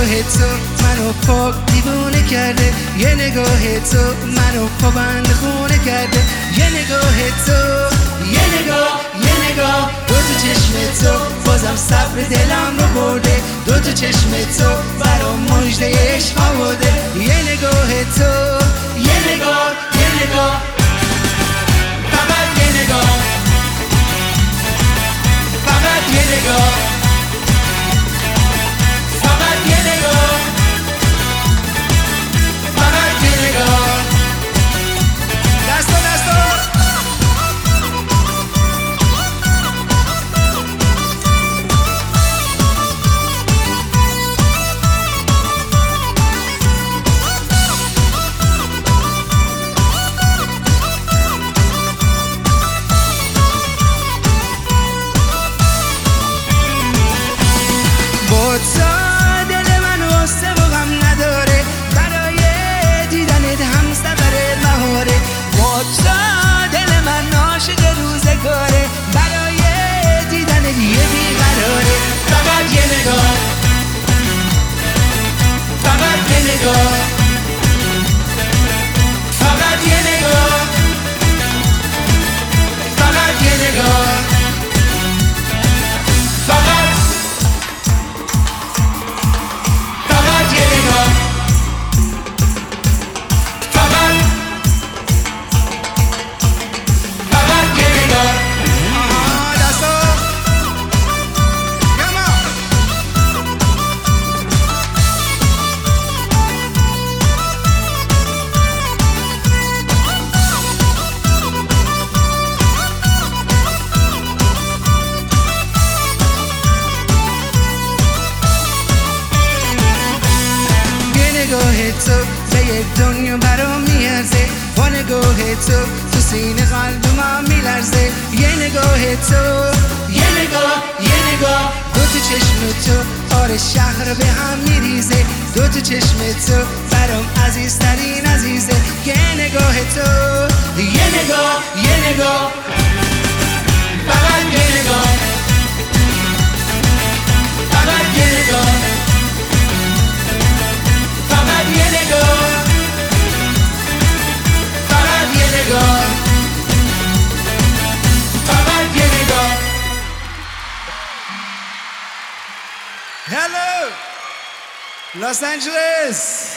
نگاه تو منو پاک دیوونه کرده، یه نگاه تو منو پابند خونه کرده، یه نگاه تو، یه نگاه دو تا چشم تو بازم صبر دلم رو برده، دو تا چشم تو برام مژده عشق آورده، یه نگاه تو، یه نگاه فقط یه نگاه، فقط یه نگاه، فقط یه نگاه، فقط یه نگاه. دستا تا دل من واسه و غم نداره، برای دیدنت هم سفر بهاره، با تا دل من عاشق روزگاره، برای دیدنت یه بیقراره، فقط یه نگاه، فقط یه نگاه، فقط یه نگاه، فقط یه نگاه، فقط نگاه تو به یک دنیا برام میارزه، با نگاه تو تو سینه قلب من میلرزه، یه نگاه تو، یه نگاه دو تا چشم تو آره شهر به هم میریزه، دو تا چشم تو برام عزیزترین عزیزه، یه نگاه تو، یه نگاه فقط یه نگاه، فقط یه نگاه، فقط یه نگاه، فقط یه نگاه، فقط یه نگاه. Hello Los Angeles.